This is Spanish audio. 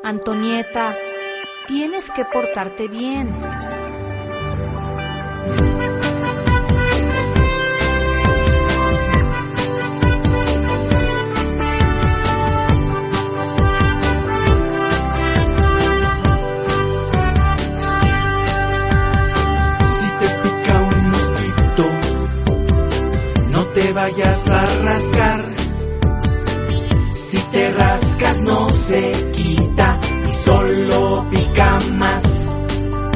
Antonieta, tienes que portarte bien. Si te pica un mosquito, no te vayas a rascar. Si te rascas no se quita y solo pica más.